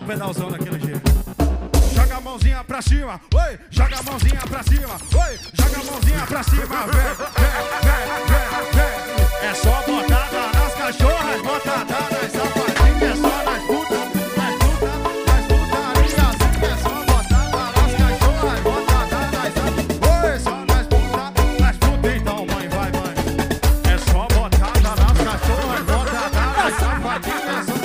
pedalzão daquele jeito. Joga a mãozinha pra cima, oi, joga a mãozinha pra cima, oi, joga a mãozinha pra cima, vem, vem, vem, vem. É só botada nas cachorras, botada nas sapatinhas, é só nas putas, nas putarias. É só botada nas cachorras, botada nas sapatinhas, oi, só nas putas, então mãe, vai, mãe. É só botada nas cachorras, botada nas sapatinhas, é só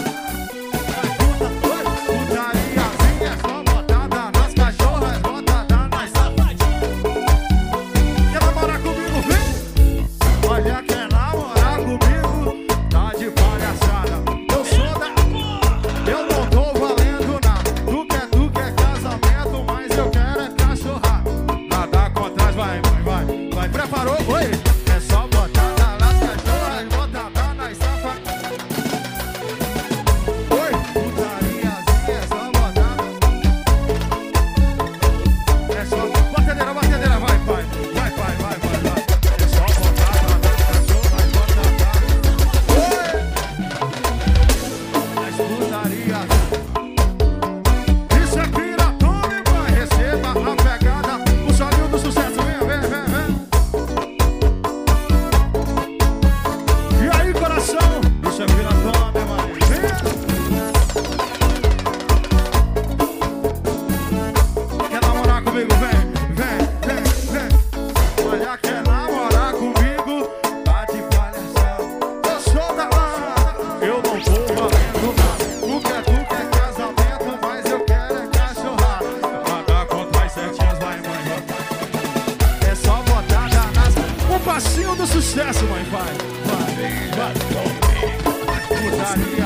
passinho do sucesso, mãe, vai, vai, vai, vai.